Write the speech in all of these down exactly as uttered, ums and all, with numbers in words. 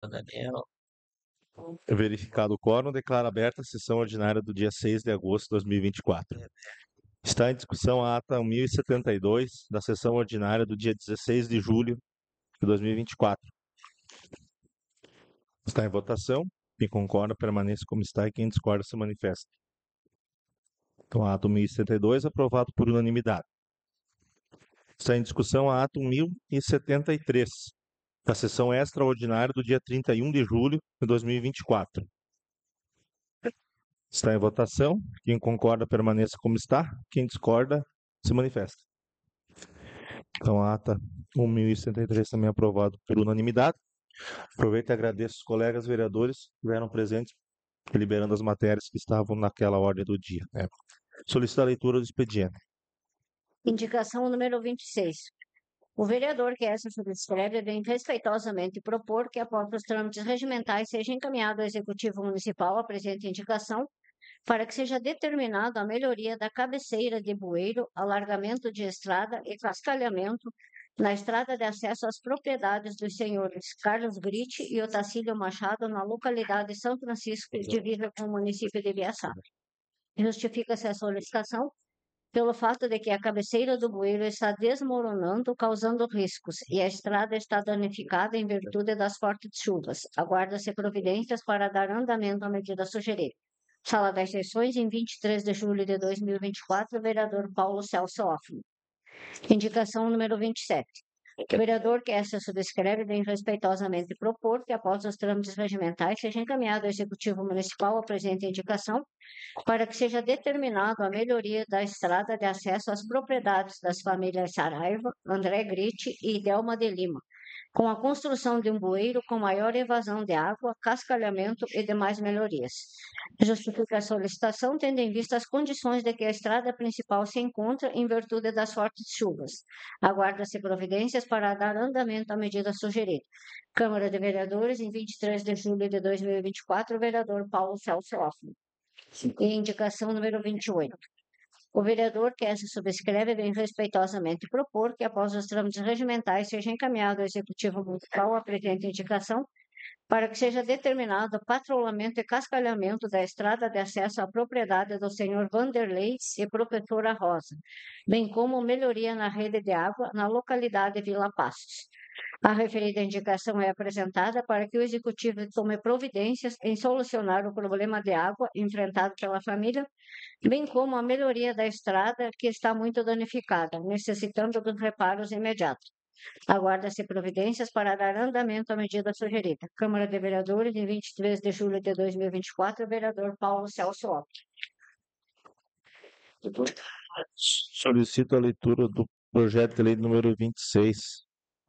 Daniel. Verificado o quórum, declaro aberta a sessão ordinária do dia seis de agosto de dois mil e vinte e quatro. Está em discussão a ata mil e setenta e dois da sessão ordinária do dia dezesseis de julho de dois mil e vinte e quatro. Está em votação. Quem concorda, permaneça como está e quem discorda se manifesta. Então, ato mil e setenta e dois, aprovado por unanimidade. Está em discussão a ato mil e setenta e três, da sessão extraordinária do dia trinta e um de julho de dois mil e vinte e quatro. Está em votação. Quem concorda, permaneça como está. Quem discorda, se manifesta. Então, a ata mil e setenta e três também aprovado por unanimidade. Aproveito e agradeço os colegas vereadores que estiveram presentes, liberando as matérias que estavam naquela ordem do dia. Né? Solicito a leitura do expediente. Indicação número vinte e seis. O vereador que essa subscreve vem respeitosamente propor que, após os trâmites regimentais, seja encaminhado ao Executivo Municipal a presente indicação para que seja determinado a melhoria da cabeceira de bueiro, alargamento de estrada e cascalhamento na estrada de acesso às propriedades dos senhores Carlos Gritti e Otacílio Machado, na localidade de São Francisco, divisa com o município de Ibiaçá. Justifica-se a solicitação pelo fato de que a cabeceira do bueiro está desmoronando, causando riscos, e a estrada está danificada em virtude das fortes chuvas. Aguarda-se providências para dar andamento à medida sugerida. Sala das Sessões, em vinte e três de julho de dois mil e vinte e quatro, vereador Paulo Celso Hoffmann. Indicação número vinte e sete. O vereador que essa subscreve vem respeitosamente propor que, após os trâmites regimentais, seja encaminhado ao Executivo Municipal a presente indicação para que seja determinado a melhoria da estrada de acesso às propriedades das famílias Saraiva, André Gritti e Delma de Lima, com a construção de um bueiro com maior evasão de água, cascalhamento e demais melhorias. Justifica a solicitação tendo em vista as condições de que a estrada principal se encontra em virtude das fortes chuvas. Aguarda-se providências para dar andamento à medida sugerida. Câmara de Vereadores, em vinte e três de julho de dois mil e vinte e quatro, vereador Paulo Celso Hoffmann. E indicação número vinte e oito. O vereador que essa subscreve vem respeitosamente propor que, após os trâmites regimentais, seja encaminhado ao Executivo Municipal a presente indicação para que seja determinado o patrulhamento e cascalhamento da estrada de acesso à propriedade do senhor Vanderlei e professora Rosa, bem como melhoria na rede de água na localidade Vila Passos. A referida indicação é apresentada para que o Executivo tome providências em solucionar o problema de água enfrentado pela família, bem como a melhoria da estrada, que está muito danificada, necessitando dos reparos imediatos. Aguarda-se providências para dar andamento à medida sugerida. Câmara de Vereadores, em vinte e três de julho de dois mil e vinte e quatro, vereador Paulo Celso Hoffmann. Solicito a leitura do projeto de lei número vinte e seis.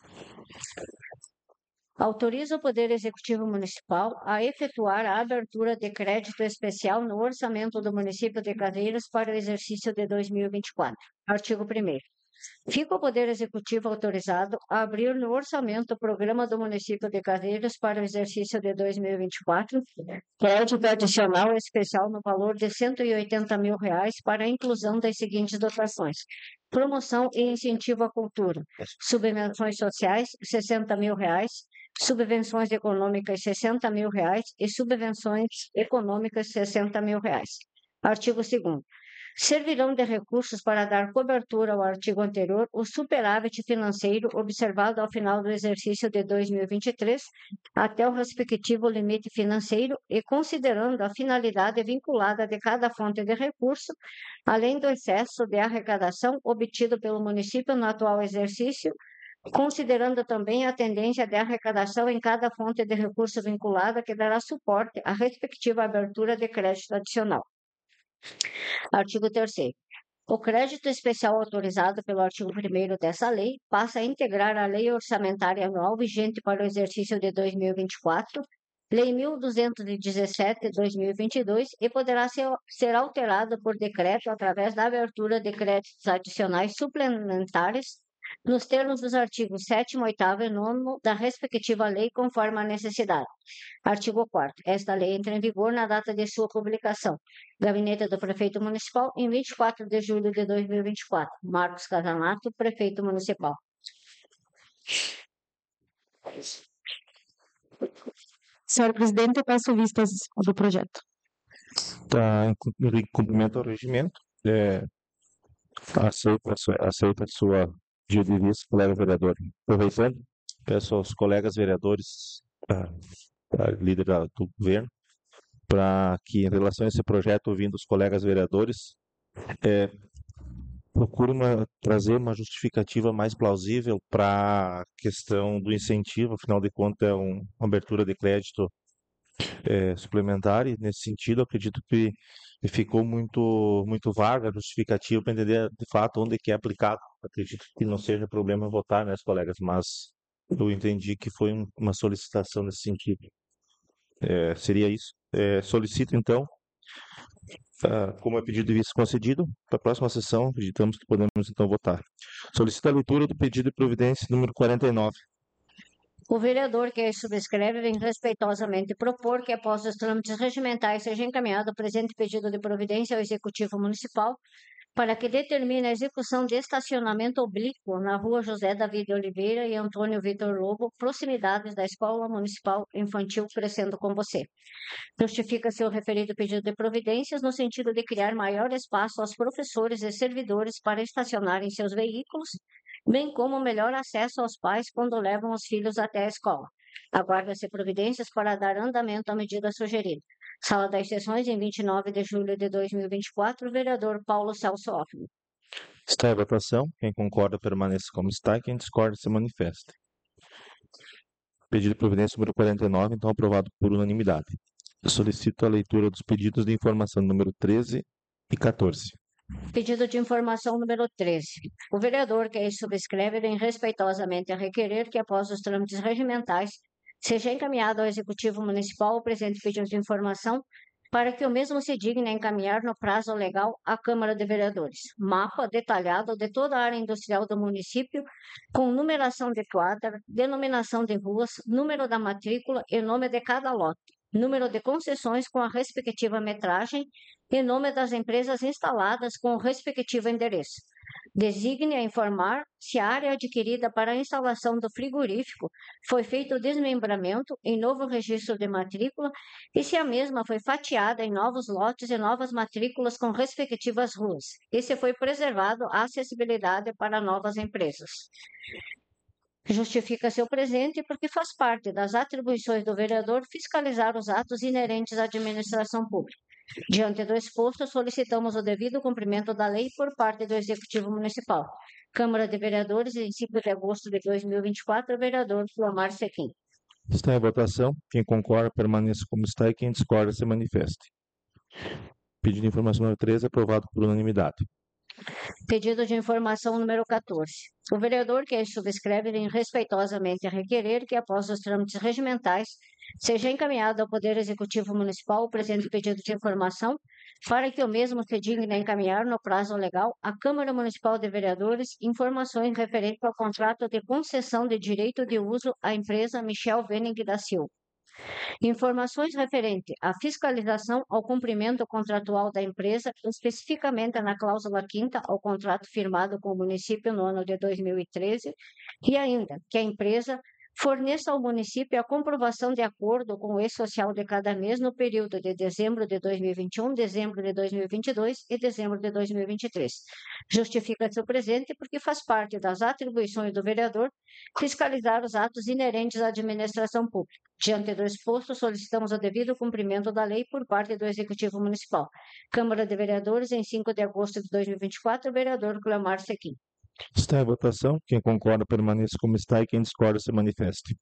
Autoriza o Poder Executivo Municipal a efetuar a abertura de crédito especial no orçamento do município de Caseiros para o exercício de dois mil e vinte e quatro. Artigo primeiro. Fica o Poder Executivo autorizado a abrir no orçamento o programa do município de Caseiros para o exercício de dois mil e vinte e quatro, crédito adicional especial no valor de cento e oitenta mil reais para a inclusão das seguintes dotações: promoção e incentivo à cultura, subvenções sociais, sessenta mil reais, subvenções econômicas, sessenta mil reais e subvenções econômicas, sessenta mil reais. Artigo segundo. Servirão de recursos para dar cobertura ao artigo anterior o superávit financeiro observado ao final do exercício de dois mil e vinte e três até o respectivo limite financeiro e considerando a finalidade vinculada de cada fonte de recurso, além do excesso de arrecadação obtido pelo município no atual exercício, considerando também a tendência de arrecadação em cada fonte de recurso vinculada que dará suporte à respectiva abertura de crédito adicional. Artigo terceiro. O crédito especial autorizado pelo artigo primeiro dessa lei passa a integrar a Lei Orçamentária Anual vigente para o exercício de dois mil e vinte e quatro, Lei mil duzentos e dezessete de dois mil e vinte e dois, e poderá ser, ser alterado por decreto através da abertura de créditos adicionais suplementares nos termos dos artigos sétimo, oitavo e nono da respectiva lei, conforme a necessidade. Artigo quarto. Esta lei entra em vigor na data de sua publicação. Gabinete do Prefeito Municipal, em vinte e quatro de julho de dois mil e vinte e quatro. Marcos Casanato, Prefeito Municipal. Senhor presidente, peço vistas do projeto. Tá em cu- em cumprimento ao regimento. É, aceita, a sua- aceita a sua dia de vista, colega vereador. Aproveitando, peço aos colegas vereadores, a, a líder da- do governo, para que, em relação a esse projeto, ouvindo os colegas vereadores, é, procure uma- trazer uma justificativa mais plausível para a questão do incentivo, afinal de contas, é um- uma abertura de crédito é, suplementar, e nesse sentido, acredito que ficou muito, muito vaga a justificativa para entender de fato onde que é aplicado. Acredito que não seja problema votar, né, colegas, mas eu entendi que foi um- uma solicitação nesse sentido. É, seria isso. É, solicito, então, ah, como é pedido de vista concedido, para a próxima sessão, acreditamos que podemos, então, votar. Solicito a leitura do pedido de providência número quarenta e nove. O vereador que subscreve vem respeitosamente propor que, após os trâmites regimentais, seja encaminhado o presente pedido de providência ao Executivo Municipal para que determine a execução de estacionamento oblíquo na rua José Davi de Oliveira e Antônio Vitor Lobo, proximidades da Escola Municipal Infantil Crescendo com Você. Justifica-se o referido pedido de providências no sentido de criar maior espaço aos professores e servidores para estacionarem seus veículos, bem como melhor acesso aos pais quando levam os filhos até a escola. Aguarda-se providências para dar andamento à medida sugerida. Sala das Sessões, em vinte e nove de julho de dois mil e vinte e quatro, vereador Paulo Celso Hoffmann. Está em votação. Quem concorda permaneça como está. Quem discorda se manifesta. Pedido de providência número quarenta e nove, então aprovado por unanimidade. Eu solicito a leitura dos pedidos de informação número treze e quatorze. Pedido de informação número treze. O vereador que aí subscreve vem respeitosamente a requerer que, após os trâmites regimentais, seja encaminhado ao Executivo Municipal o presente pedido de informação para que o mesmo se digne a encaminhar no prazo legal à Câmara de Vereadores mapa detalhado de toda a área industrial do município, com numeração de quadra, denominação de ruas, número da matrícula e nome de cada lote, número de concessões com a respectiva metragem e nome das empresas instaladas com o respectivo endereço. Designe a informar se a área adquirida para a instalação do frigorífico foi feito o desmembramento em novo registro de matrícula e se a mesma foi fatiada em novos lotes e novas matrículas com respectivas ruas, e se foi preservado a acessibilidade para novas empresas. Justifica-se o presente porque faz parte das atribuições do vereador fiscalizar os atos inerentes à administração pública. Diante do exposto, solicitamos o devido cumprimento da lei por parte do Executivo Municipal. Câmara de Vereadores, em cinco de agosto de dois mil e vinte e quatro, vereador Flomar Sequim. Está em votação. Quem concorda permaneça como está e quem discorda se manifeste. Pedido de informação número treze, aprovado por unanimidade. Pedido de informação número quatorze. O vereador que subscreve vem respeitosamente a requerer que, após os trâmites regimentais, seja encaminhado ao Poder Executivo Municipal o presente pedido de informação para que o mesmo se digne a encaminhar no prazo legal à Câmara Municipal de Vereadores informações referentes ao contrato de concessão de direito de uso à empresa Michel Venig da Silva. Informações referentes à fiscalização ao cumprimento contratual da empresa, especificamente na cláusula quinta ao contrato firmado com o município no ano de dois mil e treze, e ainda que a empresa forneça ao município a comprovação de acordo com o E-Social de cada mês no período de dezembro de dois mil e vinte e um, dezembro de dois mil e vinte e dois e dezembro de dois mil e vinte e três. Justifica-se o presente porque faz parte das atribuições do vereador fiscalizar os atos inerentes à administração pública. Diante do exposto, solicitamos o devido cumprimento da lei por parte do Executivo Municipal. Câmara de Vereadores, em cinco de agosto de dois mil e vinte e quatro, vereador Cleomar Sequim. Está em votação. Quem concorda permaneça como está e quem discorda se manifeste.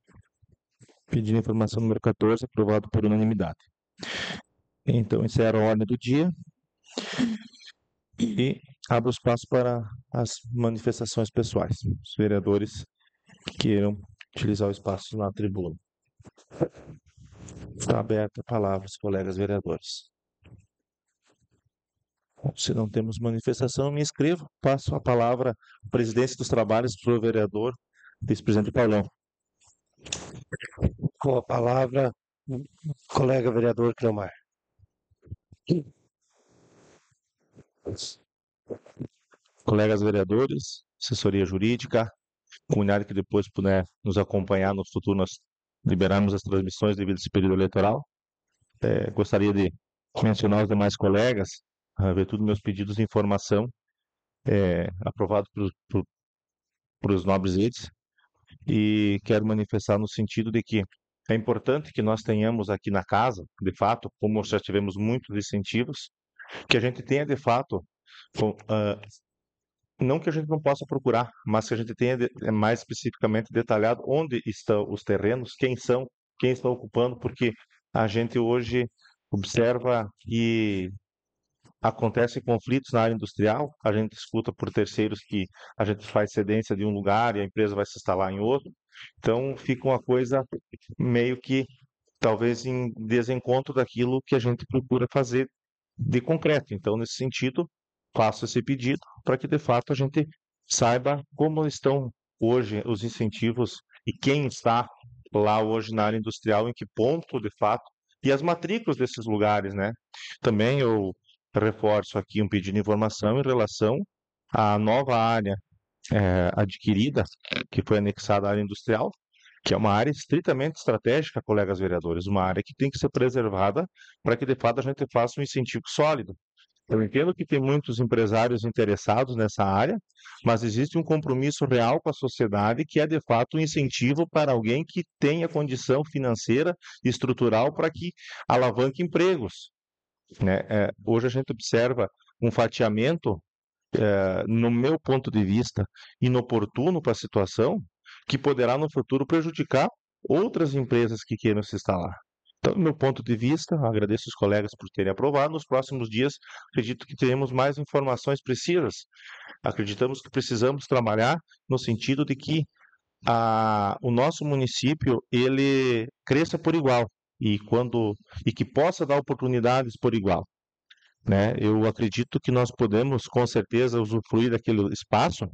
Pedido de informação número quatorze, aprovado por unanimidade. Então, encerro a ordem do dia e abro espaço para as manifestações pessoais. Os vereadores que queiram utilizar o espaço na tribuna. Está aberta a palavra, colegas vereadores. Se não temos manifestação, me inscrevo. Passo a palavra à presidência dos trabalhos do vereador, vice-presidente Paulão. Com a palavra, o colega vereador Cleomar. Colegas vereadores, assessoria jurídica, comunidade que depois puder nos acompanhar nos futuros, liberarmos as transmissões devido a esse período eleitoral. É, gostaria de mencionar os demais colegas, a ver todos meus pedidos de informação é, aprovados por, por, por os nobres entes, e quero manifestar no sentido de que é importante que nós tenhamos aqui na casa, de fato, como já tivemos muitos incentivos, que a gente tenha de fato, com, uh, não que a gente não possa procurar, mas que a gente tenha de, mais especificamente detalhado onde estão os terrenos, quem são, quem está ocupando, porque a gente hoje observa que acontecem conflitos na área industrial, a gente escuta por terceiros que a gente faz cedência de um lugar e a empresa vai se instalar em outro, então fica uma coisa meio que talvez em desencontro daquilo que a gente procura fazer de concreto. Então, nesse sentido, faço esse pedido para que de fato a gente saiba como estão hoje os incentivos e quem está lá hoje na área industrial, em que ponto de fato, e as matrículas desses lugares, né? Também eu reforço aqui um pedido de informação em relação à nova área é, adquirida, que foi anexada à área industrial, que é uma área estritamente estratégica, colegas vereadores, uma área que tem que ser preservada para que, de fato, a gente faça um incentivo sólido. Eu entendo que tem muitos empresários interessados nessa área, mas existe um compromisso real com a sociedade que é, de fato, um incentivo para alguém que tenha condição financeira e estrutural para que alavanque empregos, né? É, hoje a gente observa um fatiamento, é, no meu ponto de vista, inoportuno para a situação, que poderá no futuro prejudicar outras empresas que queiram se instalar. Então, do meu ponto de vista, agradeço os colegas por terem aprovado. Nos próximos dias, acredito que teremos mais informações precisas. Acreditamos que precisamos trabalhar no sentido de que a, o nosso município ele cresça por igual e quando e que possa dar oportunidades por igual, né? Eu acredito que nós podemos, com certeza, usufruir daquele espaço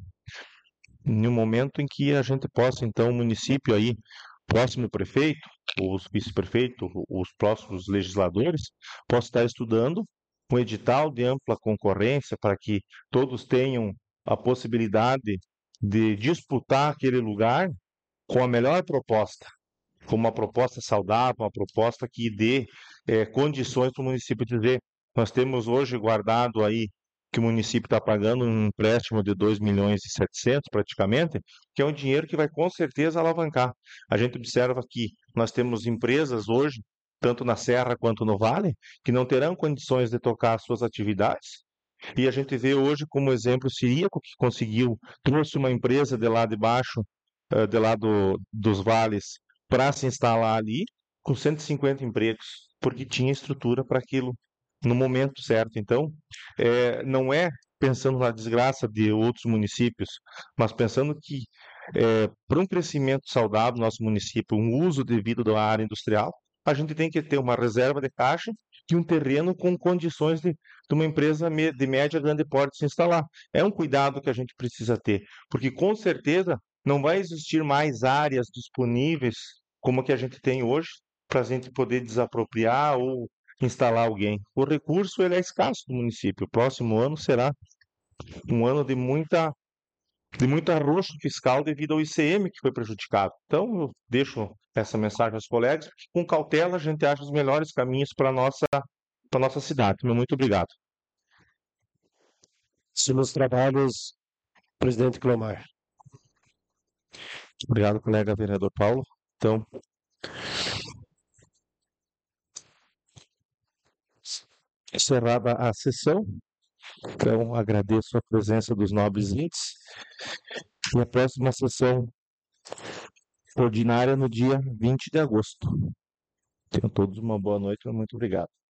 em um momento em que a gente possa, então, o município aí, próximo prefeito, os vice-prefeitos, os próximos legisladores, possam estar estudando um edital de ampla concorrência para que todos tenham a possibilidade de disputar aquele lugar com a melhor proposta, com uma proposta saudável, uma proposta que dê é, condições para o município dizer, nós temos hoje guardado aí que o município está pagando um empréstimo de dois milhões e setecentos praticamente, que é um dinheiro que vai com certeza alavancar. A gente observa que nós temos empresas hoje, tanto na Serra quanto no Vale, que não terão condições de tocar as suas atividades. E a gente vê hoje como exemplo o Ciríaco, que conseguiu, trouxe uma empresa de lá de baixo, de lá do, dos vales, para se instalar ali, com cento e cinquenta empregos, porque tinha estrutura para aquilo no momento certo. Então, é, não é pensando na desgraça de outros municípios, mas pensando que é, para um crescimento saudável do nosso município, um uso devido da área industrial, a gente tem que ter uma reserva de caixa e um terreno com condições de, de uma empresa de média a grande porte se instalar. É um cuidado que a gente precisa ter, porque com certeza não vai existir mais áreas disponíveis como a que a gente tem hoje para a gente poder desapropriar ou instalar alguém. O recurso ele é escasso no município. O próximo ano será um ano de muita de muito arroxo fiscal devido ao I C M que foi prejudicado. Então, eu deixo essa mensagem aos colegas, porque com cautela a gente acha os melhores caminhos para a nossa, para nossa cidade. Meu muito obrigado. Nos trabalhos, presidente Clomar. Obrigado, colega vereador Paulo. Então, encerrada a sessão. Então, agradeço a presença dos nobres entes. E a próxima sessão ordinária no dia vinte de agosto. Tenham todos uma boa noite e muito obrigado.